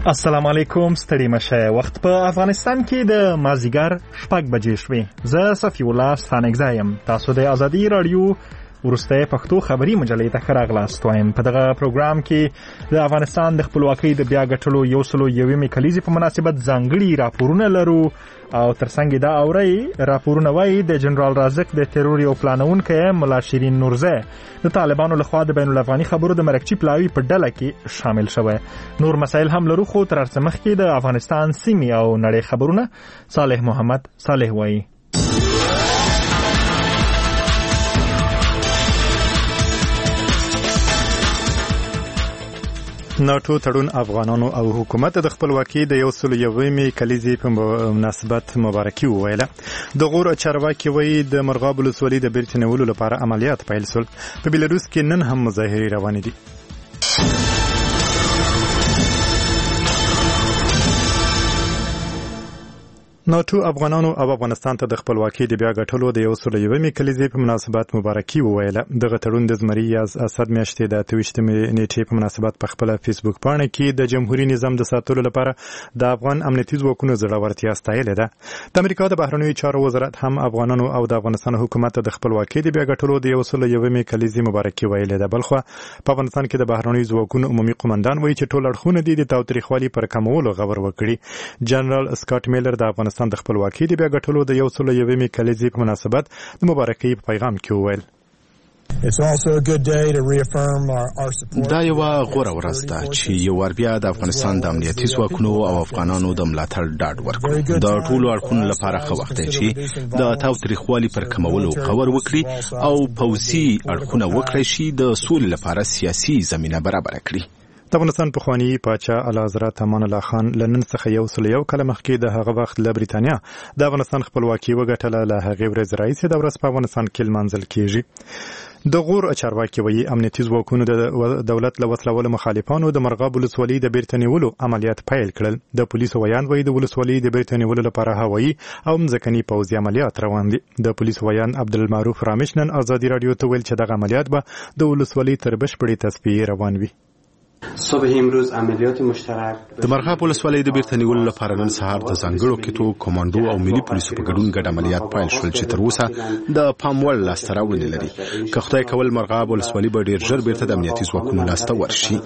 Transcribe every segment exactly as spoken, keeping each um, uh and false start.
السلام علیکم، ستړي مشه. وخت په افغانستان کې د مازیګر شپږ بجې شوې. زه صفی الله ستانکزی یم. تاسو د ازادي رادیو ورسته پښتو خبري مجلې ته ښه راغلاست وایم. په دغه پروګرام کې د افغانستان د خپلواکۍ د بیا ګټلو یو سلو یوې کلیزې په مناسبت ځانګړي راپورونه لرو او ترڅنګ دا اوري راپورونه وایي د جنرال رازق د ترور یو پلانونکی ملا شیرین نورزی د طالبانو لخوا د بین الافغاني خبرو د مرکچی پلاوی په ډله کې شامل شوی. نور مسایل هم لرو، خو تر څه مخکې د افغانستان سیمې او نړۍ خبرونه صالح محمد صالح وایي. ناټو تړون افغانانو او حکومت د خپلواکۍ د یو سل یومې کلیزې په مناسبت مبارکي وویله. د غور چارواکي وایي د مرغاب ولسوالۍ د بیرته نیولو لپاره عملیات پیل شول. په بیلاروس کې نن هم مظاهرې روانې دي. ناټو افغانانو او افغانستان ته د خپلواکۍ د بیا ګټلو د یو سل یومې کلیزې په مناسبت مبارکي وویله. دغه تړون د زمري یاز اسد میاشتې د اته ویشتمې نیټې په مناسبت په خپل فیسبوک پاڼه کې د جمهوریت نظام د ساتلو لپاره د افغان امنیتي ځواکونو زړورتیا ستایلې ده. د امریکا د بهرنیو چارو وزارت هم افغانانو او د افغانستان حکومت د خپلواکۍ د بیا ګټلو د یو سل یومې کلیزې مبارکي ویلې ده. بلخو په افغانستان کې د بهرنیو ځواکونو عمومي قومندان وایي چې ټول اړخونه د تاوتریخوالي پر کمولو غور وکړي. جنرال سکاټ میلر د افغانستان د خپلواکۍ د بیا ګټلو د یو سل یومې کلیزې په مناسبت د مبارکۍ په پیغام کې وویل. دا یو غوره ورځ ده چې یو ور بیا د افغانستان د امنیتي ځواکونو او افغانانو د ملاتړ ډاډ ورکړي. د ټولو اړخونو لپاره ښه وخت دی چې د تاوتریخوالي پر کمولو غور وکړي او پوځي اړخونه وکړي شي د سولې لپاره سیاسي زمینه برابر کړي. د افغانستان پخوانی پاچا اعلی حضرت امان الله خان لنن څخه یو سل یو کال مخکې د هغه وخت له بریتانیا د افغانستان خپلواکي وګټله. له هغې ورځې راهیسې د ورځ په افغانستان کې لمانځل کیږي. د غور چارواکي وایي امنیتي ځواکونو د دولت له وسلوالو مخالفانو د مرغاب ولسوالۍ د بیرته نیولو عملیات پیل کړل. د پولیسو ویان وایي د ولسوالۍ د بیرته نیولو لپاره هوایي او مځکني پوځي عملیات روان دي. د پولیسو ویان عبدالمعروف رامیش نن ازادي رادیو ته ویل چې دغه عملیات به د ولسوالۍ تر بشپړې تصفیې روان وي. صبح امروز عملیات مشترک د مرغاب ولسوالۍ د بیرته نیولو لپاره نن سهار د ځانګړو کیتو کمانډو او ملي پولیسو په ګډون ګډ عملیات پیل شول چې تر اوسه د پام وړ لاسته راوړنې لري. که خدای کول مرغاب ولسوالۍ به ډیر ژر بیرته د امنیتي ځواکونو لاسته ورشي.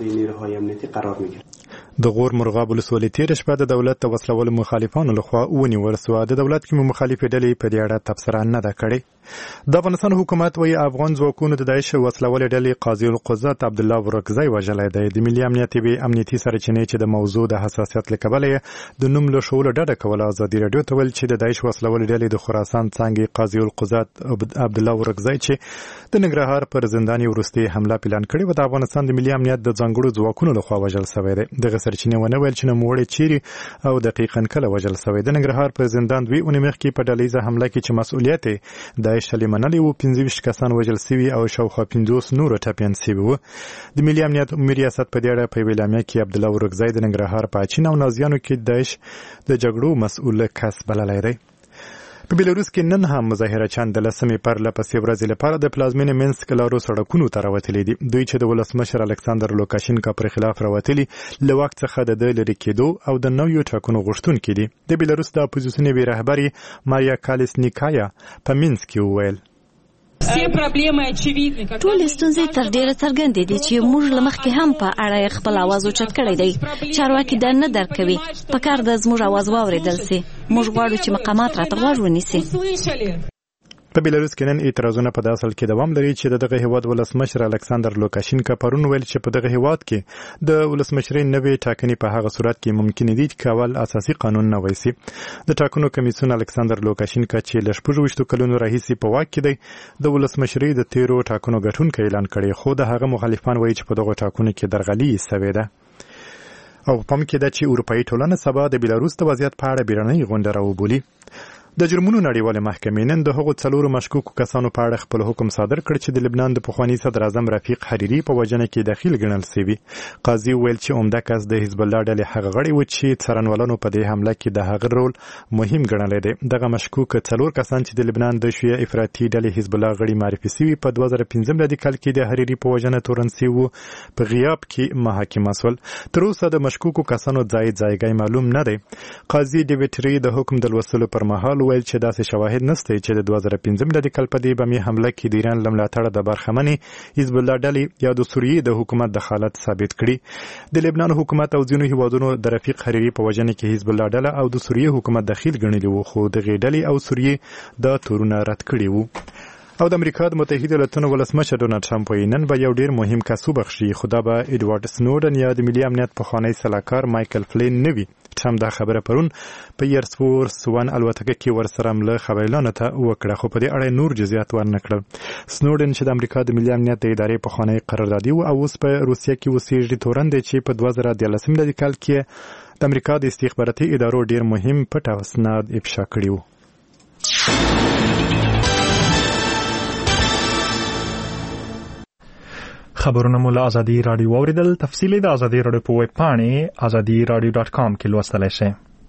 د غور مرغاب ولسوالۍ تېره شپه د دولت د وسلوالو مخالفانو لخوا ونیول شوه. د دولت کومې مخالفې ډلې په دې اړه تبصره نه ده کړې. د افغانستان حکومت وایي افغان ځواکونو د داعش وسلوالې ډلې قاضي القضات عبدالله ورکزی وژلی دی. د ملي امنیت یوې امنیتي سرچینې چې د موضوع د حساسیت له کبله یې د نوم له شولو ډډه کوله ازادي راډیو ته ویل چې د داعش وسلوالې ډلې د خراسان څانګې قاضي القضات عبدالله ورکزی چې د ننګرهار پر زندان وروستۍ حمله پلان کړې وه د افغانستان د ملي امنیت د ځانګړو ځواکونو لخوا وژل شوی دی. دغه سرچینې ونه ویل چې نوموړی چیرې او دقیقاً کله وژل شوی. د ننګرهار پر زندان دوی اونۍ مخکې په ډلهیزه حمله کې چې مسؤلیت یې داعش ډلې منلی و پنځه ویشت کسان وژل شوي او شاوخوا پنځوس نور ټپیان شوي وو. د ملي امنیت عمومي ریاست په دې اړه په یوې اعلامیه کې عبدالله ورکزی د ننګرهار په اچین او نازیانو کې داعش د جګړو مسؤل کس بللی دی. په بیلاروس کې نن هم مظاهرچیان د لسمې پرله پسې ورځې لپاره د پلازمینې منسک لارو سړکونو ته راوتلي دي. دوی چې د ولسمشر الکساندر لوکاشینکا پر خلاف راوتلي له واک څخه د ده لرې کېدو او د نویو ټاکنو غوښتونکي دي. د بیلاروس د اپوزیسیون یوې رهبرې ماریا کالیسنیکایا په منسک کې وویل ټول ستونزې تر ډیره څرګندې دي چې موږ له مخکې هم په اړه خپل اواز اوچت کړی دی. چارواکي دا نه درک کوي. پکار ده زموږ اواز واورېدل سي. موږ غواړو چې مقامات راته غوږ ونیسي. په بیلاروس کې نن اعتراضونه په داسې حال کې دوام لري چې د دغه هیواد ولسمشر الکساندر لوکاشینکا پرون ویل چې په دغه هیواد کې د ولسمشرۍ نوې ټاکنې په هغه صورت کې ممکن دي چې کول اساسي قانون نه وایسي. د ټاکنو کمیسیون الکساندر لوکاشینکا چې له شپږ ویشتو کلونو راهیسې په واک کې دی د ولسمشرۍ د تیرو ټاکنو ګټونکی اعلان کړی، خو د هغه مخالفان وایي چې په دغو ټاکنو کې درغلي سوې ده. او په پام کې ده چې اروپایي ټولنه سبا د بیلاروس د وضعیت په اړه بیړنۍ غونډه راوبولي. د جرمونو نړیواله محکمې نن د هغو څلورو مشکوکو کسانو په اړه خپل حکم صادر کړ چې د لبنان د پخواني صدر اعظم رفیق حریري په وژنه کې دخیل ګڼل شوی. قاضي ویل چې عمده کس د حزب الله ډلې هغه غړی و چې څارنوالانو په دې حمله کې د هغه رول مهم ګڼلی دی. دغه مشکوک څلور کسان چې د لبنان د شیعه افراطي ډلې حزب الله غړي معرفي شوي په دوه زره پنځم میلادي کال کې د حریري په وژنه تورن شوي وو په غیاب کې محاکمه شول. تر اوسه د مشکوکو کسانو ځای ځایګی معلوم نه دی. قاضي ډیویډ ری د حکم د لوستلو پر مهال ویل چې داسې شواهد نشته چې د دوه زره پنځم میلادي کال په دې بمي حمله کې د ایران له ملاتړه د برخمنې حزب الله ډلې یا د سوریې د حکومت دخالت ثابت کړي. د لبنان حکومت او ځینو هیوادونو د رفیق حریري په وژنه کې حزب الله ډله او د سوریې حکومت دخیل ګڼلي وو، خو دغې ډلې او سوریې د تورونه رد کړي وو. او د امریکا د متحده ایالاتونو ولسمشر ډونالډ ټرمپ وایي نن به یو ډیر مهم کس وبخښي، خو دا به ایډوارډ سنوډن یا د ملي امنیت پخوانی سلاکار مایکل فلین نه وي. ټرمپ دا خبره پرون په ایرفورس ون الوتکه کې ورسره مله خبريالانو ته وکړه، خو په دې اړه نور جزئیات ورنه کړل. سنوډن چې د امریکا د ملي امنیت د ادارې پخوانی قراردادي او اوس په روسیه کې اوسېږي تورن دی چې په دوه زره دیارلسم میلادي کال کې د امریکا د استخباراتي ادارو ډیر مهم پټ اسناد افشا کړي وو. خبرونه مو له ازادي رادیو اوریدل. تفصیلی د ازادي رادیو په ویب پاڼې ازادي رادیو ډاټ کام کې لوستلی شئ.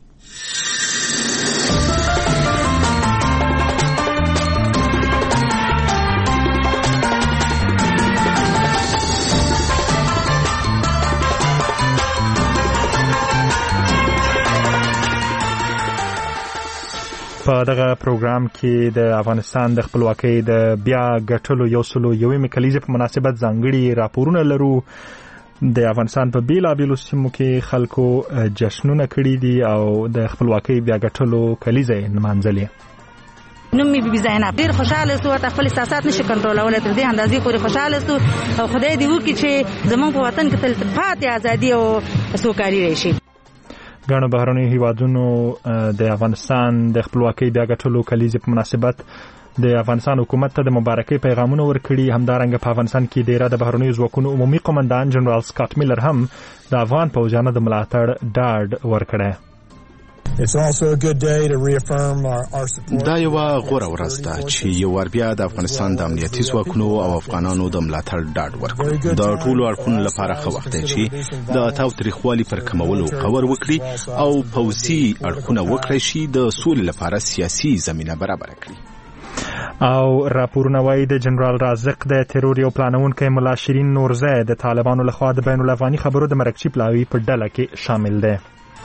په دغه پروګرام کې د افغانستان د خپلواکۍ د بیا ګټلو یو سلو یوې کلیزې په مناسبت ځانګړي راپورونه لرو. د افغانستان په بیلابیلو سیمو کې خلکو جشنونه کړي دي او د خپلواکۍ بیا ګټلو کلیزه یې نمانځلې. نوم مې بي زینب، ډېر خوشاله سو، ورته خپل احساسات نشي کنټرولولی، تر دې اندازې پورې خوشاله سو او خدای دې وکړي چې زموږ په وطن کې تل پاتې ازادي او سوکالي راشي. ګڼو بهرنیو هیوادونو د افغانستان د خپلواکۍ بیا ګټلو کلیزې په مناسبت د افغانستان حکومت ته د مبارکۍ پیغامونه ورکړي. همدارنګه په افغانستان کې ډیره د بهرنیو ځواکونو عمومي قومندان جنرال سکاټ میلر هم د افغان پوځیانو د ملاتړ ډاډ ورکړی. دا یو غوره ورځ ده چې یو ور بیا د افغانستان د امنیتي ځواکونو او افغانانو د ملاتړ ډاډ ورکړي. د ټولو اړخونو لپاره ښه وخت دی چې د تاوتریخوالي پر کمولو قور وکړي او پوځي اړخونه وکړي شي د سولې لپاره سیاسي زمینه برابره کړي. او راپورونه وایي د جنرال رازق د ترور یو پلانونکی ملا شیرین نورزی د طالبانو لخوا د بین الافغاني خبرو د مرکچی پلاوي په ډله کې شامل دی.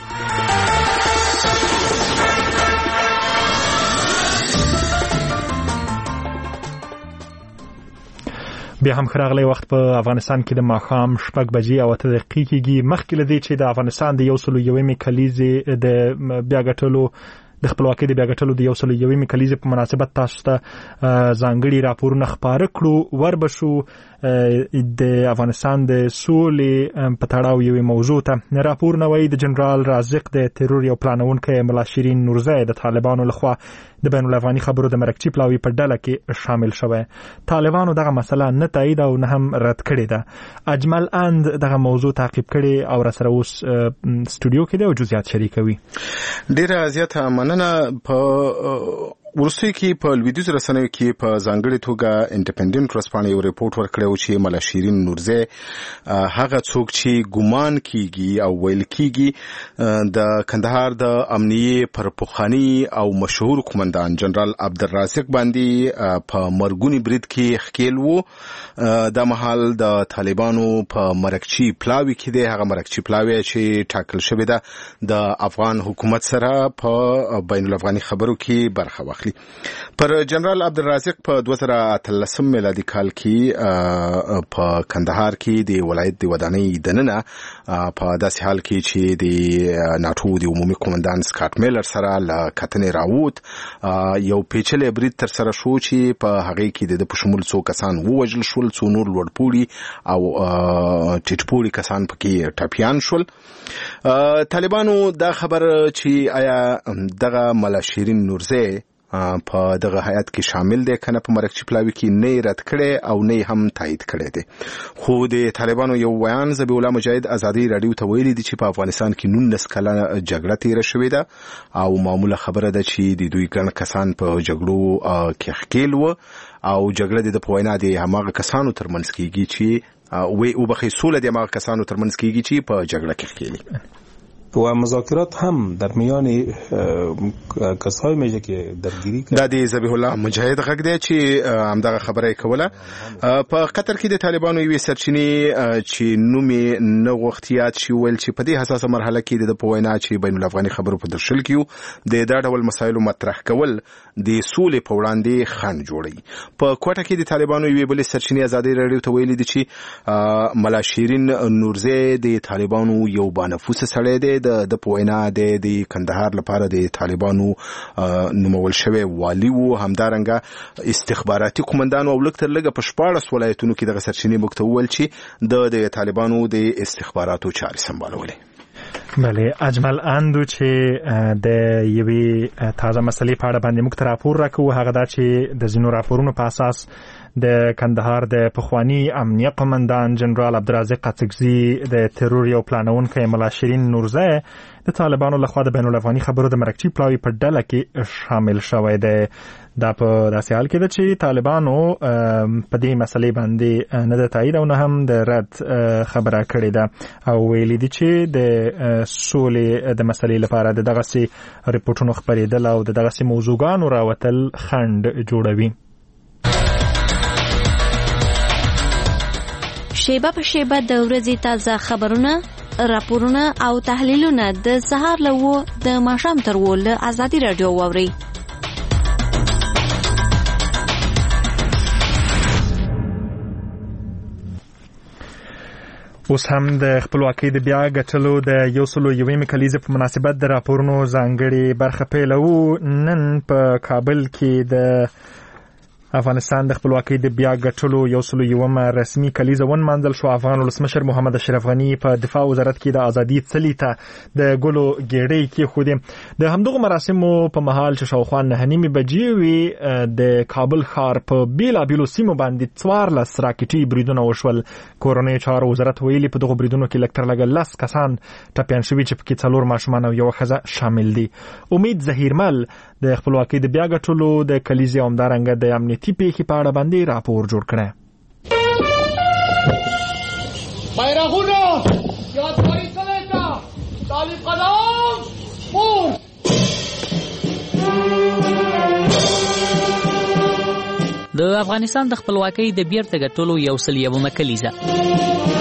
بیا هم خراغلی وخت په افغانستان کې د ماښام شپږ بجې او اته دقیقې کېږي. مخکې له دې چې د افغانستان د یو سلو یوې کلیزې د بیا ګټلو د خپلواکۍ د بیا ګټلو د یو سلو یوې کلیزې په مناسبت تاسو ته ځانګړي راپورونه خپاره کړو، وربشو د افغانستان د سولې په تړاو یوې موضوع ته. راپورونه وایي د جنرال رازق د ترور یو پلانونکی ملا شیرین نورزی د طالبانو لخوا د بین الافغاني خبرو د مرکچی پلاوي په ډله کې شامل شوی. طالبانو دغه مسله نه تایید او نه هم رد کړې ده. اجمل اند دغه موضوع تعقیب کړي او راسره اوس سټوډیو کې دی او جزئیات شریکوي. ډیره زیاته مننه. په ورسته کې په لویدیځ رسنیو کې په ځانګړي توګه انډیپندنت ورځپاڼې یو ریپورت ورکړی چې ملا شیرین نورزی هغه څوک چې ګمان کیږي او ویل کیږي د کندهار د امنیه پر پخوانی او مشهور قومندان جنرال عبدالرازق باندې په مرګونی برید کې ښکیل وو. د محل د طالبانو په مرکچی پلاوي کې دی. هغه مرکچی پلاوی چې ټاکل شوی ده د افغان حکومت سره په بین الافغاني خبرو کې برخه واخلي. پر جنرال عبدالرازق په دوه زره اتلسم میلادي کال کې په کندهار کې د ولایت د ودانۍ دننه په داسې حال کې چې د ناتو د عمومي قومندان سکاټ میلر سره له کتنې راووت یو پیچلی برید تر سره شو چې په هغې کې د په شمول څو کسان ووژل شول، څو نور لوړپوړي او ټیټپوړي کسان پکې ټپیان شول. طالبانو دا خبر چې آیا دغه ملا شیرین نورزی په دغه هیئت کې شامل دی کنه په مرکچی پلاوی کې نه رد کړي او نه هم تایید کړي دي. خو د طالبانو یو بیان ذبیح الله مجاهد ازادي رادیو ته ویلي دي چې په افغانستان کې نولس کاله جګړه تیره شوې ده او معموله خبره ده چې د دوی ګڼ کسان په جګړو کې ښکیل و او جګړه د په وینا د هماغه کسانو ترمنځ کېږي چې وی او بخې سوله د هماغه کسانو ترمنځ کېږي چې په جګړه کې ښکیلي و مذاکرات هم در میان کسایی میشه که درگیری کوي. د ذبیح الله مجاهد غږ دی چې همدغه خبره کوله. په قطر کې د طالبانو یوې سرچینې چې نومې نه غوښتیات شي ویل چې په دې حساسه مرحله کې د په وینا چې بین الافغاني خبرو په درشل کې د دا ډول مسایلو مطرح کول د سولې په وړاندې خنډ جوړي. په کوټه کې د طالبانو یوې بلې سرچینې ازادي رادیو ته ویلي دي چې ملا شیرین نورزی د طالبانو یو بانفوسه سړی دی د د پوینا د کندهار لپاره د طالبانو نومول شوی والی وو همدارنګه استخباراتي قومندان او لکتر لګه په شپاړس ولایتونو کې د سرچینې مکتول چې د د طالبانو د استخباراتو چارې سمبالولې. بله اجمل اندو چې د یوې تازه مسلې په اړه باندې موږ ته راپور راکوو هغه دا چې د ځینو راپورونو په اساس د کندهار د پخوانی امنیه قومندان جنرال عبدالرازق قاچقزي د ترور یو پلانونکی ملا شیرین نورزی د طالبانو لخوا د بین الافغاني خبرو د مرکچی پلاوی په ډله کې شامل شوی دی. دا په داسې حال کې ده چې طالبانو په دې مسلې باندې نه د تایید او نه هم د رد خبره کړې ده او ویلي دي چې د سولې د مسلې لپاره د دغسې ریپورټونو خپرېدل او د دغسې موضوعګانو راوتل خنډ جوړوي. شیبه په شیبه د ورځې تازه خبرونه، راپورونه او تحلیلونه د سهار له وو د ماښام تر وو له ازادي رادیو واورئ. اوس هم د خپلواکۍ د بیا ګټلو د یو سلو یوې کلیزې په مناسبت د راپورونو ځانګړې برخه پیلوو. نن په کابل کې د افغانستان د خپلواکۍ د بیا ګټلو یو سلو یومه رسمي کلیزه ونمانځل شو. افغان ولسمشر محمد اشرف غني په دفاع وزارت کې د ازادي څلي ته د ګلو ګېډۍ کېښودې. د همدغو مراسمو په مهال چې شاوخوا نهه نیمې بجې وې د کابل ښار په بېلابېلو سیمو باندې څوارلس راکټي بریدونه وشول. کورنیو چارو وزارت ویلي په دغو بریدونو کې لږ تر لږه لس کسان ټپیان شوي چې پکې څلور ماشومان او یوه ښځه شامل دي. امید ظهیرمل د خپلواکۍ د بیا ګټلو د کلیزې او همدارنګه د امنیتي پیښې په اړه باندې راپور جوړ کړی. بیرغونه یادګاري څلی ته طالب قدم پور. د افغانستان د خپلواکۍ د بیرته ګټلو یو سل یومه کلیزه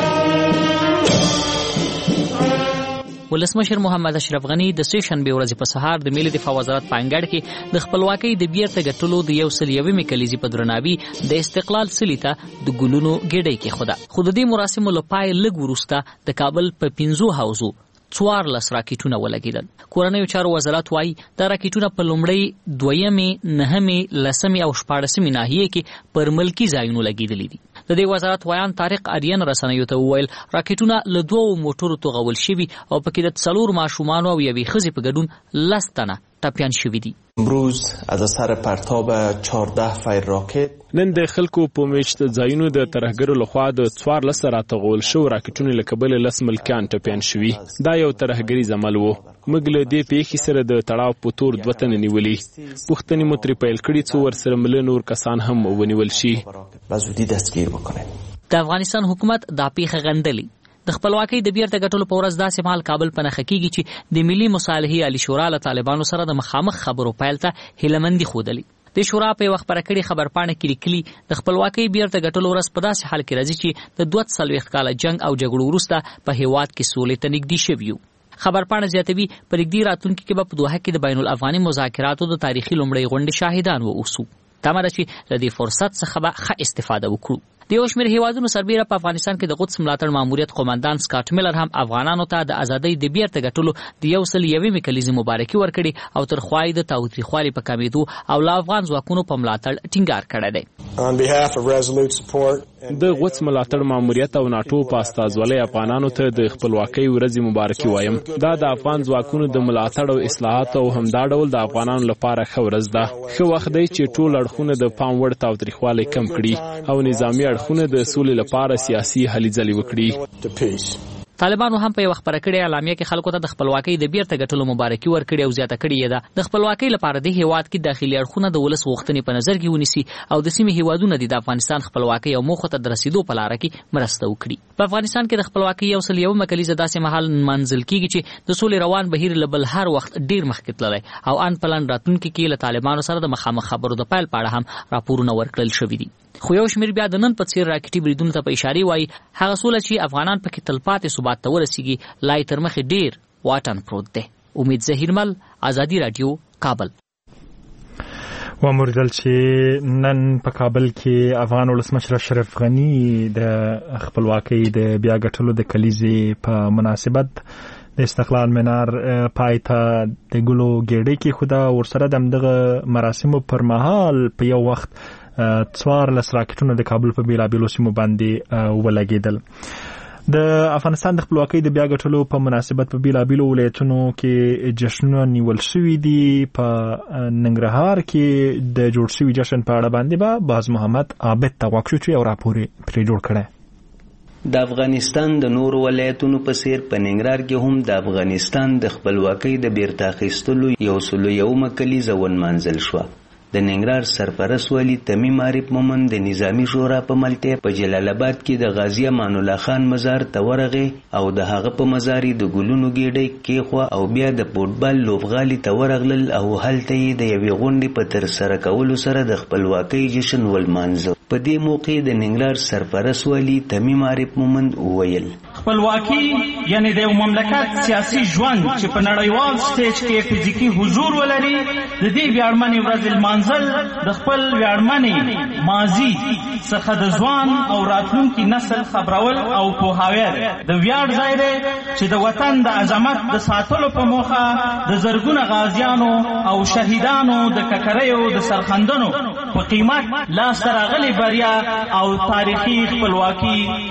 ولسمشر محمد اشرف غني د سه شنبه ورځې په سهار د ملي دفاع وزارت په انګړ کې د خپلواکۍ د بیرته ګټلو د یو سل یومې کلیزې په درناوي د استقلال څلي ته د ګلونو ګېډۍ کېښوده. خو د دې مراسمو له پای لږ وروسته د کابل په پنځو حوزو څوارلس راکټونه ولګېدل. کورنیو چارو وزارت وایي دا راکټونه په لومړۍ، دویمې، نهمې، لسمې او شپاړسمې ناحیې کې پر ملکي ځایونو لګېدلي دي. د دې وزارت ویان طارق آریان رسنیو ته وویل راکټونه له دوو موټرو توغول شوي او پکې د څلور ماشومانو او یوې ښځې په ګډون لس تنه ټپیان شوي دي. امروز از اثر پرتاب چهارده فیر راکټ نن د خلکو په میشت ځایونو د ترهګرو لخوا د څوارلس راټغول شو راکټونو له کبله لس ملکیان ټپیان شوي. دا یو ترهګریز عمل و. موږ له دې پیښې سره د تړاو په تور دوه تنه نیولي. پوښتنې مو ترې پیل کړي څو ورسره مله نور کسان هم ونیول شي. د افغانستان حکومت دا پیښه غندلې. د خپلواکۍ د بیرته ګټلو په ورځ داسې مهال کابل په نښه کېږي چې د ملي مصالحې عالي شورا له طالبانو سره د مخامخ خبرو پیل ته هیلهمندي ښودلې. د شورا په یوه خپره کړې خبرپاڼه کې لیکلي د خپلواکۍ بیرته ګټلو ورځ په داسې حال کې راځي چې د دوه څلوېښت کاله جنګ او جګړو وروسته په هېواد کې سولې ته نږدې شوي یو. خبرپاڼه زیاتوي په نږدې راتلونکي کې به په دوحه کې د بین الافغاني مذاکراتو د تاریخي لومړۍ غونډې شاهدان واوسو. تمه ده چې له دې فرصت څخه به ښه استفاده وکړو. د یو شمېر هیوادونو سربیره په افغانستان کې د قدس ملاتړ ماموریت قومندان سکاټ میلر هم افغانانو ته د ازادۍ د بیرته ګټلو د یو سل یوې کلیزې مبارکي ورکړي او تر خوا یې د تاوتریخوالي په کمېدو او له افغان ځواکونو په ملاتړ ټینګار کړی دی. د غوڅ ملاتړ ماموریت او ناتو په استازولۍ افغانانو ته د خپلواکۍ ورځې مبارکي وایم. دا د افغان ځواکونو د ملاتړ او اصلاحاتو او همدا ډول د افغانانو لپاره ښه ورځ ده. ښه وخت دی چې ټول اړخونه د پام وړ تاوتریخوالی کم کړي او نظامي اړخونه د سولې لپاره سیاسي هلې ځلې وکړي. طالبانو هم په یو خبره کړې اعلامیه کې خلکو ته د خپلواکۍ د بیرته ګټلو مبارکي ورکړې او زیاته کړې ده. د خپلواکۍ لپاره د هیواد کې داخلي اړخونه د ولس غوښتنې په نظر کې ونیسي او د سیمې هیوادونه د افغانستان خپلواکۍ او موخو ته د رسیدو په لار کې مرسته وکړي. په افغانستان کې د خپلواکۍ یو سل یو مکلیزه داسې مهال منځل کیږي چې د سولې روان بهیر لبل هر وخت ډیر مخکې تللی او ان پلان راتلونکي کې له طالبانو سره د مخامخ خبرو د پیل په اړه هم راپورونه ورکړل شوي دي. خو یو شمیر بیا د نن په څیر راکټي بریدونو ته په اشاره وایي هغه سوله چې افغانان پکې تلپاتې ثبات ته ورسیږي لای تر مخې ډیر واټن پروت دی. امید ظهیرمل، آزادي رادیو، کابل. وموردل چې نن په کابل کې افغان ولسمشر اشرف غنی د خپلواکۍ د بیا ګټلو د کلیزې په مناسبت د استقلال منار پای ته د ګلو ګېډۍ کې خدا ورسره د همدغه مراسمو پر مهال په یو وخت څوار لس راکټونه د کابل په بیلابیلو سیمو باندې ولګېدل. د افغانستان د خپلواکۍ د بیا ګټلو په مناسبت په بیلابیلو ولایتونو کې جشنونه نیول شوي دي. په ننګرهار کې د جوړ شوي جشن په اړه باندې به باز محمد عابد ته غوږ شو چې یو راپور پرې جوړ کړی. د افغانستان د نورو ولایتونو په څیر په ننګرهار کې هم د افغانستان د خپلواکۍ د بیرته اخیستلو یو سل یومه کلیزه ونمانځل شوه. د ننګرهار سرپرست والي تمیم عارف مومند د نظامی شورا په ملتیا په جلال آباد کې د غازی امان الله خان مزار ته ورغې او د هغه په مزار د ګلونو ګېډۍ کېخوا او بیا د فوټبال لوبغالي ته ورغلل او هلته یې د یوې غونډې په ترسره کولو سره د خپلواکۍ جشن ولمانځه. په دې موقع د ننګرهار سرپرست والي تمیم عارف مومند وویل خپلواکي یعنی د یو مملکت سیاسي ژوند چې په نړیوال سټیج کې فزیکي حضور ولري د دې ویاړمنې ورځې لمانځل د خپل ویاړمنې ماضي څخه د ځوان او راتلونکي نسل خبرول او پوهاوی د ویاړ ځای دی چې د وطن د عظمت د ساتلو په موخه د زرګونه غازیانو او شهیدانو د ککریو د سرخندنو په قیمت لاسته راغلي بریا او تاریخي خپلواکي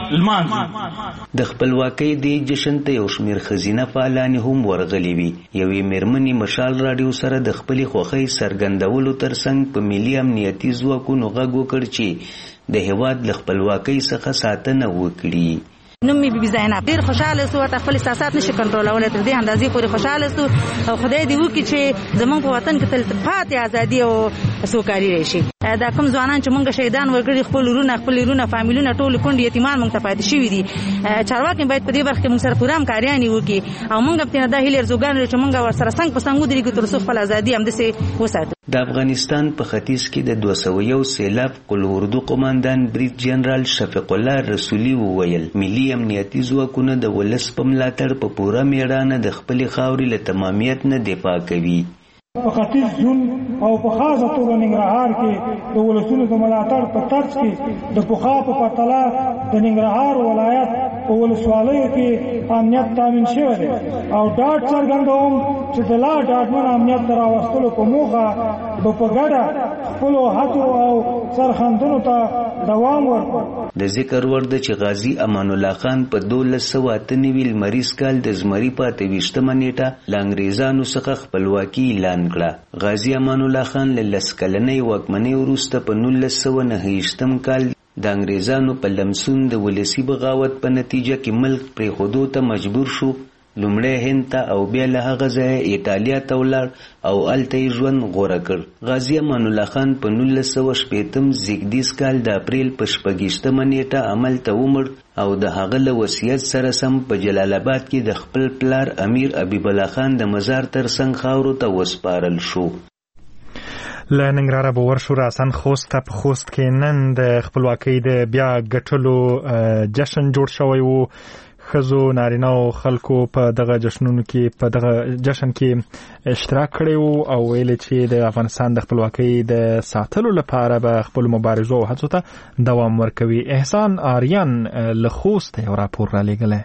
لمانځو. د خپلواکۍ د جشن ته یو شمیر خزینه فعالان هم ورغلي وي. یوې میرمنې مشال راډیو سره د خپلې خوښۍ څرګندولو ترڅنګ په ملي امنیتي ځواکونو غږ وکړ چې د هیواد له خپلواکۍ څخه ساتنه وکړي. نوم می بي زینب ډیر خوشاله سو ته خپل احساسات نشي کنټرولولای تر دې اندازې پورې خوشاله سو او خدای دې وکړي چې زموږ په وطن کې تل پاتې ازادي او سوکالي راشي. دا کوم ځوانان چې مونږ شهیدان ورګړي خپل ورونه خپل ورونه فامیلونه ټول کونډ یتیمان مونږ ته پاتې شوي دي. چارواکي باید په دې برخه کې مونږ سره پوره همکاریانې وکړي او مونږ په دا هیله ارزوګان لرو چې مونږ ورسره څنګه په څنګه ودرېږو تر څو خپل ازادي همداسې وساتو. د افغانستان په ختیځ کې د دوه سوه یو سیلاب قل اردو قماندان بریګ جنرال شفیق الله رسولي وویل ملي امنیتي ځواکونه د ولس په ملاتړ په پوره میړانه د خپلې خاورې له تمامیت نه دفاع کوي. په ختیځ جون او په خاصه توګه ننګرهار کې د ولسونو د ملاتړ په ترڅ کې د پخوا په پرتله د ننګرهار ولایت په ولسوالیو کې امنیت تامین شوی دی او ډاډ څرګندوم چې د لا ډاډمن امنیت د راوستلو په موخه به په ګډه خپلو هڅو او سرښندنو ته دوام ورکړو. د ذکر وړ ده چې غازي امان الله خان په دولس سوه اته نوي لمریز کال د زمري په اته ویشتمه نیټه له انګریزانو څخه خپلواکي اعلان کړه. غازي امان الله خان له لس کلنۍ واکمنۍ وروسته په نولس سوه نهه ویشتم کال د انګریزانو په لمسون د ولسي بغاوت په نتیجه کې ملک پرېښودو ته مجبور شو. لومړی هند ته او بیا له هغه ځایه ایټالیا ته ولاړ او هلته یې ژوند غوره کړ. غازي امان الله خان په نولس سوه شپېتم زیږدیز کال د اپریل په شپږویشتمه نیټه عمل ته ومړ او د هغه له وصیت سره سم په جلال آباد کې د خپل پلار امیر حبیب الله خان د مزار ترڅنګ خاورو ته وسپارل شو. له ننګرهاره به ورشو راسن خوست ته. په خوست کې نن د خپلواکۍ د بیا ګټلو جشن جوړ شوی و. ښځو نارینه او خلکو په دغه جشنونو کې په دغه جشن کې اشتراک کړی و او ویل چې د افغانستان د خپلواکۍ د ساتلو لپاره به خپل مبارزو او هڅو ته دوام ورکوي. احسان آریان له خوست یو راپور را لېږلی.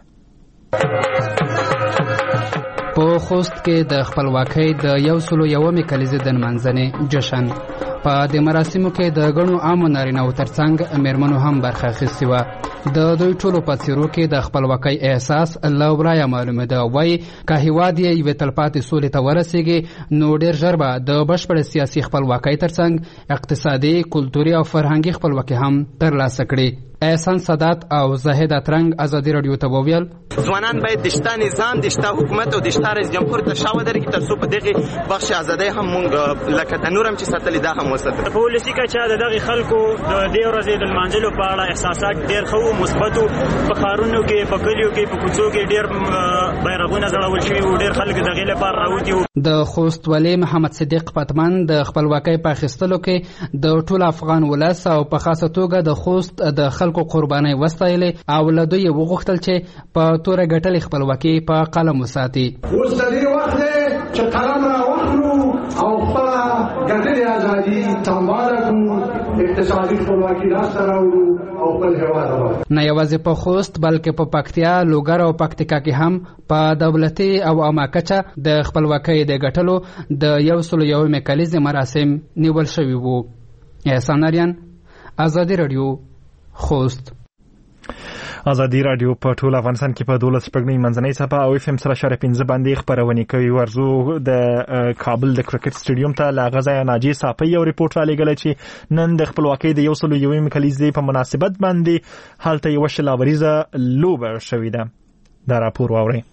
په خوست کې د خپلواکۍ د یو سلو یومې کلیزې د نمانځنې جشن په دې مراسمو کې د غنو عامو نارینه‌و ترڅنګ میرمنو هم برخه اخیستې وه. د دوی ټولو په څیرو کې د خپلواکۍ احساس له ورایه معلومه ده. وایي که هیواد یې یوې تلپاتې سولې ته ورسیږي نو ډېر ژر به د بشپړې سیاسي خپلواکۍ ترڅنګ اقتصادي، کلتوري او فرهنګي خپلواکي هم ترلاسه کړي. احسان سادات او زاهد اترنګ ازادي رادیو ته وویل ځوانان باید د شته نظام، د شته حکومت او د شته رئیس جمهور ته شا ودرېږي تر څو په دغې بخش ازادۍ هم مونږ لکه د نور هم چې ساتلې دا هم وساتو. په ولسي کچه د دغې خلکو د دې ورځې د لمانځلو په اړه احساسات ډېر ښه وو، مثبت وو. په ښارونو کې، په کلیو کې، په کوڅو کې ډېر بیرغونه ځړول شوي وو، ډېر خلک د هغې لپاره راوتي وو. د خوست والي محمد صدیق پتمن د خپلواکۍ په اخیستلو کې د ټول افغان ولس او په خاصه توګه د خوست د خلکو قربانۍ وستایلې او له دوی یې وغوښتل چې په توره ګټلې خپلواکي په قلم وساتي. اوس د دې وخت دی چې قلم راواخلو او خپله ګټلې ازادي سمباله کړو، اقتصادي خپلواکي لاسته راوړو او خپل هېواد اباد. نه یوازې په خوست بلکې په پکتیا، لوګر او پکتیکا کې هم په دولتي او عامه کچه د خپلواکۍ د ګټلو د یو سلو یومې کلیزې مراسم نیول شوي وو. احسان اریان، ازادي رادیو، خوست. ازادي رادیو په ټول افغانستان کې په دولس شپږنۍ منځنۍ څپه او اف ام سره اشاریه پنځه باندې خپرونې کوي. ورزو د کابل د کرکټ سټیډیوم ته له هغه ځایه ناجیې صافی یو ریپورټ رالیږلی چې نن د خپلواکۍ د یو سلو یومې کلیزې په مناسبت باندې هلته یوه شلاوریزه لوبه شوې ده. دا راپور واورئ.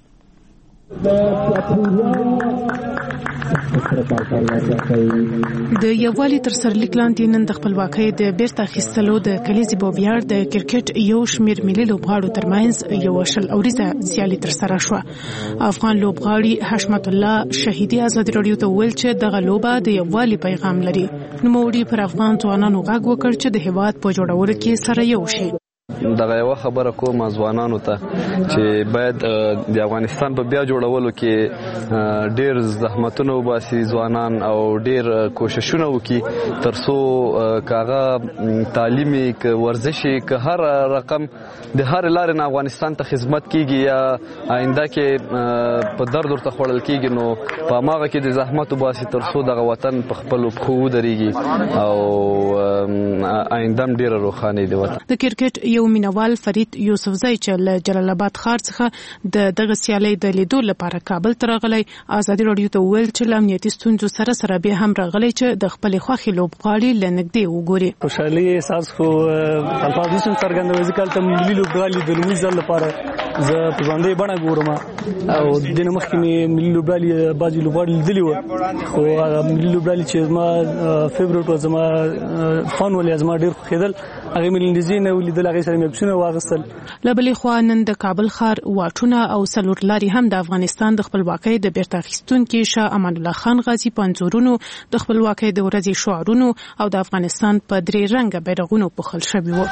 د یووالي تر سرلیک لاندې نن د خپلواکۍ د بیرته اخیستلو د کلیزې بوبیار د کرکټ یو شمېر ملي لوبغاړو ترمنځ یوه شل اوریزه سیالي ترسره شوه. افغان لوبغاړي حشمت الله شهیدي ازادي رادیو ته وویل چې دغه لوبه د یووالي پیغام لري. نوموړي پر افغان ځوانانو غږ وکړ چې د هېواد په جوړولو کې سره یو شي. دغه یو خبره کوم ځوانانو ته چې باید د افغانستان په بیا جوړولو کې ډېر زحمتونه وباسي ځوانان او ډېر کوششونه وکړي ترڅو کاغه تعلیمي که ورزشي که هر رقم د هر لارې نه افغانستان ته خدمت کیږي یا آینده کې په درد ورته خوړل کیږي نو په هماغه کې د زحمت وباسي ترڅو دغه وطن په خپلو پښو ودرېږي او آینده هم ډېره روښانه وي د وطن. د کرکټ یو مینوال فرید یوسفزی چې له جلال آباد ښار څخه د دغه سیالۍ د لیدو لپاره کابل ته راغلی ازادي رادیو ته وویل چې له امنیتي ستونزو سره سره بیا هم راغلی چې د خپلې خوښې لوبغاړي له نږدې وګوري. خوشحالي احساس خو الفاظ نشم څرګندولی ځکه هلته ملي لوبغاړي د لومړي ځل لپاره زه په ژوندۍ بڼه ګورم او د دې نه مخکې مې ملي لوبغاړي بعضې لوبغاړي لیدلي وو خو هغه ملي لوبغاړي چې زما فیورټ و زما فن ولې زما ډېر خوښېدل هغې مې لنډیزې نه ولیدل هغې سره مې عکسونه واخیستل. له بلې خوا نن د کابل ښار واټونه او څلور لارې هم د افغانستان د خپلواکۍ د بیرته اخیستونکي شاه امان الله خان غازي په انځورونو د خپلواکۍ د ورځې شعارونو او د افغانستان په درې رنګه بیرغونو پوښل شوي وو.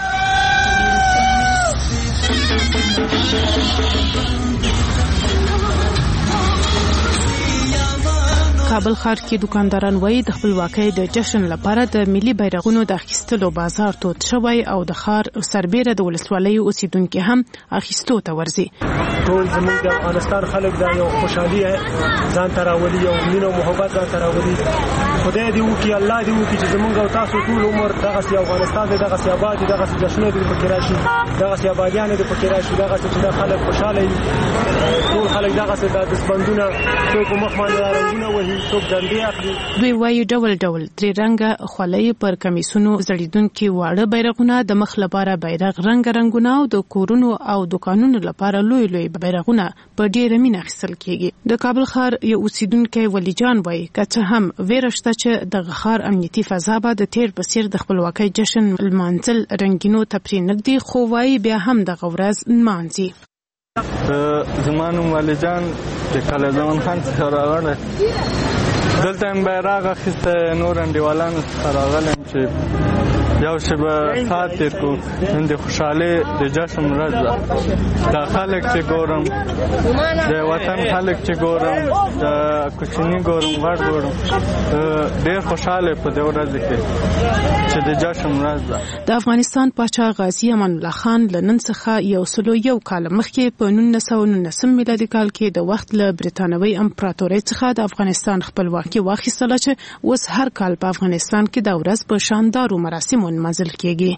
کابل ښار کې دکانداران وایي د خپلواکۍ د جشن لپاره د ملي بیرغونو د اخیستلو بازار تود شوی او د ښار سربیره د ولسوالیو اوسیدونکي هم اخیستو ته ورځي. ټول زموږ د افغانستان خلک دا یو خوشحالي ځان ته راولي، یو مینه او محبت ځان ته راولي. خدای دې وکړي، الله دې وکړي چې زموږ او تاسو ټول عمر دغسې افغانستان دی، دغسې اباد دي، دغسې جشنونه دې پکې راشي، دغسې ابادیان دې پکې راشي، دغسې چې دا خلک خوشحاله وي. ټول خلک دغسې دا دستبندونه څوک په مخ باندې رنګونه وهي، څوک ډنډې اخلي. دوی وایي ډول ډول درې رنګه خولۍ پر کمیسونو ځړېدونکي واړه بیرغونه، د مخ لپاره بیرغ رنګ رنګونه او د کورونو او دکانونو لپاره لوی لوی بیرغونه په ډېره مینه اخیستل کېږي. د کابل ښار یو اوسیدونکی ولی جان وایي که څه هم ویره شته چې دغه ښار امنیتي فضا به د تیر په څېر د خپلواکۍ جشن لمانځل رنګینو ته پرې نږدې، خو وایي بیا هم دغه ورځ نمانځي. زما نوم ولی جان د کاله زمان خان څخه راغلی، دلته مې بیرغ اخیستی، نور انډیوالانو څخه راغلی یم چې یو شبه ساعت تیر کو نن د خوشحالۍ د جشن ورځ ده. د خلک چې ګورم د وطن خلک چې ګورم د کوچني ګورم غټ ګورم ډېر خوشحاله په دې ورځ کې چې د جشن ورځ ده. د افغانستان پاچا غازي امان الله خان له نن څخه یو سلو یو کال مخکې په نولس سوه نولسم میلادي کال کې د وخت له برېټانوي امپراتورۍ څخه د افغانستان خپلواکي واخیستله چې اوس هر کال په افغانستان کې دا ورځ په شاندارو مراسمو نمانځل کیږي.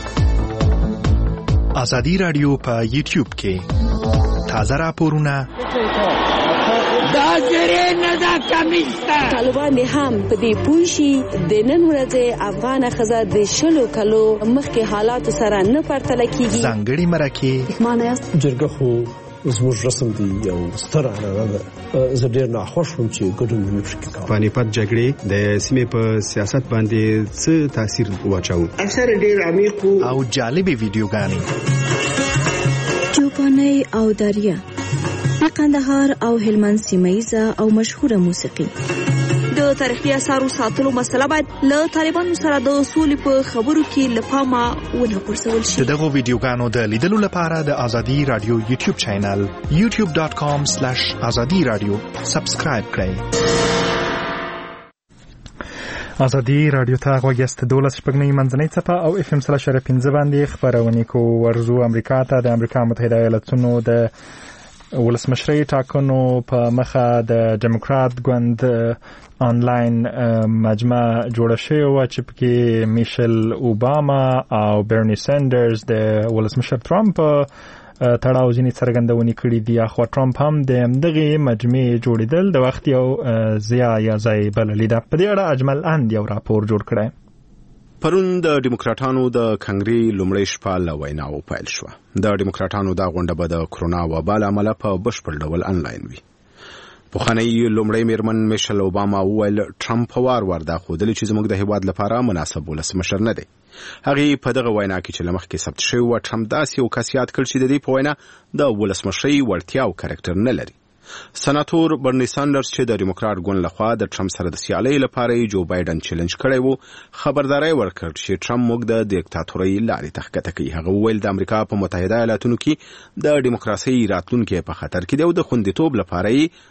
ازادي رادیو په یوټیوب کې تازه راپورونه دا زره نه دا کمیسته طالبان هم په دې پوښي د نن ورځې افغان خزه د شلو کلو مخکې حالات سره نه پرتله کیږي. ځانګړي مرکه معنی جرګه خو زموږ رسم دی یو ستر عنعنه ده. زه ډېر ناخوښ وم چې ګډون مې پکې کاوه. پانیپت جګړې د سیمې په سیاست باندې څه تاثیر واچاوه؟ اکثر ډېر عمیق او جالبې ویډیوګانې چوپانۍ او دریا د قندهار او هلمند سیمه‌ییزه او مشهوره موسیقي. د تاریخي اثارو ساتلو مسله باید له طالبانو سره د سولې په خبرو کې له پامه ونه غورځول شي. د دغو ویډیوګانو د لیدلو لپاره د ازادي رادیو یوټیوب چینل یوټیوب ډاټ کام سلیش ازادي رادیو سبسکرایب کړئ. ازادي رادیو ته غوږ یاست. دولس شپږنۍ منځنۍ څپه او اف ام سره شره پنځه باندې خبرونه کوو. ورزو امریکا ته د امریکا متحده ایالاتونو د ولسمشرۍ ټاکنو په مخه د ډیموکرات ګوند آنلاین مجمع جوړه شوې وه چې پکې میشل اوباما او برني سینډرز د ولسمشر ترامپ تړاو ځینې څرګندونې کړي دي. اخوا ترامپ هم د همدغې مجمع جوړېدل د وخت یو ضیا یا ځای بللې ده. په دې اړه اجمل اند یو راپور جوړ کړی. پرون د ډیموکراټانو د کنګرې لومړۍ شپه له ویناو پیل شوه. د ډیموکراټانو دا غونډه به د کرونا وبا له امله په بشپړ ډول انلاین وي. پخوانی لومړی میرمن میشل اوباما وویل ټرمپ وار وار دا ښودلي چې زموږ د هیواد لپاره مناسب ولسمشر نه دی. هغې په دغه وینا کې چې له مخکې ثبت شوی وه ټرمپ داسې یو کس یاد کړ چې د دې په وینا د ولسمشرۍ وړتیا او کرکټر نه لري. سناتور برني سانډرز چې د ډیموکرات ګوند لخوا د ټرمپ سره د سیالۍ لپاره جو بایدن چیلنج کړی وو خبرداري ورکړ چې ټرمپ موږ د دیکتاتورۍ لارې ته ښکته کوي. هغه وویل د امریکا په متحده ایالاتونو کې د ډیموکراسۍ راتلونکی په خطر کې دی او د خوندیتوب لپاره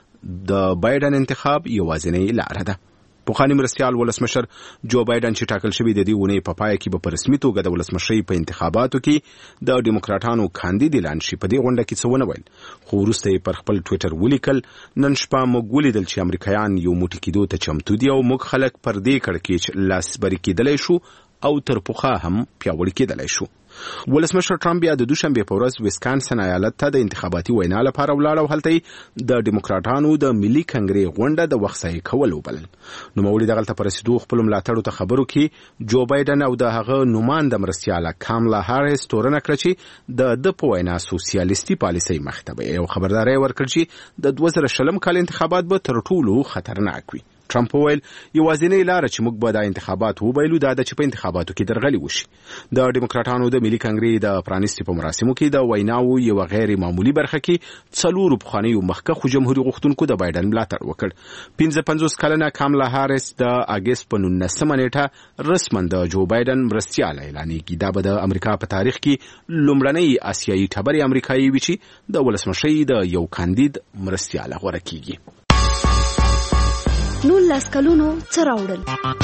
د بایدن انتخاب یوازینۍ لاره ده. پخوانی مرستیال ولسمشر جو بایدن چې ټاکل شوی د دې اونۍ په پای کې به په رسمي توګه د ولسمشرۍ په انتخاباتو کې د ډیموکراټانو کاندید اعلان شي. په دې غونډه کې څه ونه ویل خو وروسته یې پر خپل ټویټر ولیکل نن شپه موږ ولیدل چې امریکایان یو موټی کېدو ته چمتو دي او موږ خلک پر دې کړکېچ لاسبري کېدلی شو او تر پخوا هم پیاوړي کېدلی شو. ولسمشر ټرمپ بیا د دوشنبه په ورځ ویسکانسن ایالت ته د انتخاباتي وینا لپاره ولاړ او هلته د ډیموکراټانو د ملي کنګرې غونډه د وخت ځای کول وبلل. نو مولوی دغه ته پرسیدو خپل ملاتړو ته خبرو کې جو بایدن او د هغه نوماند مرستیاله کاملا هاریس تورنه کړ چې د د په وینا سوسیالیستي پالیسۍ مخته به یو خبرداري ورکړي چې د دوه زره شلم کال انتخابات به تر ټولو خطرناک وي. ټرمپ وویل یوازینۍ لاره چې موږ به دا انتخابات وبایلو دا د چې په انتخاباتو کې درغلي وشي. د ډیموکراټانو د ملي کنګرې د پرانیستي په مراسمو کې د ویناو یو غیر معمولی برخه کې څلور پخوانیو مخکښو جمهوریت غوښتونکو د بایدن ملاتړ وکړ. پنځه پنځوس کلنه کاملا هاریس د اگست په نولسمه نیټه رسما د جو بایدن مرستیاله اعلانېږي. دا به د امریکا په تاریخ کې لومړنۍ آسیایي ټبرې امریکایي وي چې د ولسمشرۍ د یو کاندید مرستیاله غوره کیږي. نو لاس کلونو څه راوړل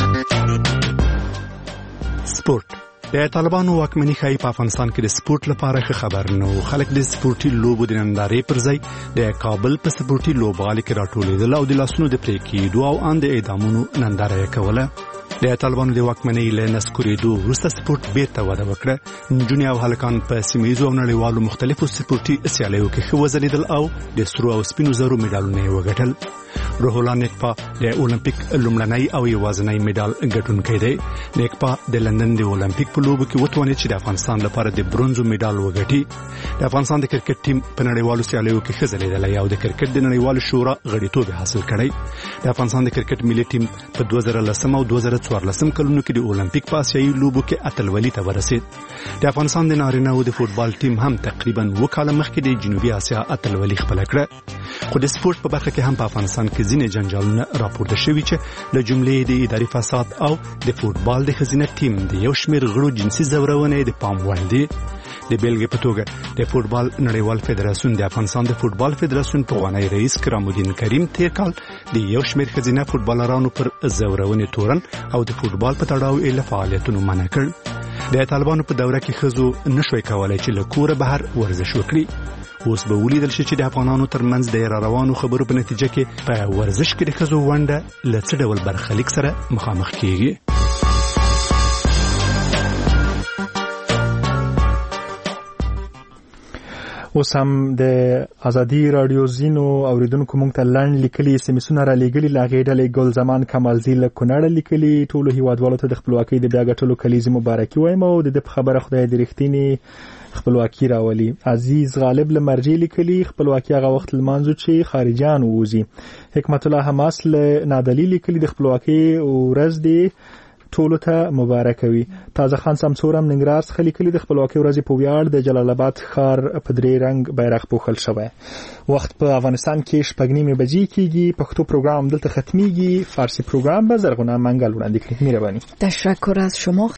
سپورت. د طالبانو واکمنۍ ښایي په افغانستان کې د سپورت لپاره ښه خبر نه و. خلک د سپورتي لوبو د نندارې پر ځای د کابل په سپورتي لوبغالي کې راټولېدل او د لاسونو د پرې کېدو او ان د اعدامونو ننداره یې کوله. د طالبانو د واکمنۍ له نسکورېدو وروسته سپورت بیرته وده وکړه. نجونې او هلکان په سیمه ییزو او نړیوالو مختلفو سپورتي سیالیو کې ښه وځلېدل او د سرو او سپینو زرو میډالونه یې وګټل. روح الله نیکپا د اولمپیک لومړنۍ او یوازینۍ میډال ګټونکی دی. نیکپا د لندن د اولمپیک په لوبو کې وتوانید چې د افغانستان لپاره د برونزو میډال وګټي. د افغانستان د کرکټ ټیم په نړیوالو سیالیو کې ښه ځلېدلی او د کرکټ د نړیوالو شورا غړیتوب حاصل کړی. د افغانستان د کرکټ ملي ټیم په دوه زره لسم او دوه زره څوارلسم کلونو کې د اولمپیک په آسیایي لوبو کې اتلولي ته ورسید. د افغانستان د نارینه او د فوټبال ټیم هم تقریبا اووه کاله مخکې د جنوبي اسیا اتلولي خپله کړه. خو د سپورت په برخه کې هم په افغانستان کې ځینې جنجالونه راپورته شوي چې له جملې د اداري فساد او د فوټبال د ښځینه ټیم د یو شمېر غړو جنسي ځورونې د پام وړ دي. د بیلګې په توګه د فوټبال نړیوال فدراسیون د افغانستان د فوټبال فدراسیون پخوانی رئیس کرام الدین کریم تیر کال د یو شمېر ښځینه فوټبالرانو پر ځورونې تورن او د فوټبال په تړاو یې له فعالیتونو منع کړ. د طالبانو په دوره کې ښځو نشوی کولی چې له کوره بهر ورزش وکړي. اوس به ولیدل شي چې د افغانانو ترمنځ د را روانو خبرو په نتیجه کې په ورزش کې د ښځو ونډه له څه ډول برخلیک سره مخامخ کیږي. اوس هم د ازادي رادیو زینو اوریدونکو مونږ ته لنډ لیکلي سمسونه را لېږلي لاغې ډلې ګل زمان کمالزی له کونړه لیکلي ټولو هیوادوالو ته د خپلواکۍ د بیا ګټلو کلیزې مبارکي وایم او د دې په خبره خدای دې رښتینې خپلواکي راولي. عزیز غالب له مرجې لیکلي خپلواکي هغه وخت لمانځو چې خارجيان ووځي. حکمت الله حماس له نادلی لیکلي د خپلواکۍ ورځ دی ټولو ته مبارک وي. تازه خان سمسورم ننګرهار څخه لیکلي د خپلواکۍ ورځې په ویاړ د جلال آباد ښار په درې رنګ بیرغ پوښل شوی. وخت په افغانستان کې شپږ نیمې بجې کېږي. پښتو پروګرام دلته ختمیږي. فارسی پروګرام به زرغونه منګل وړاندې کړي. مهرباني. تشکر از شما.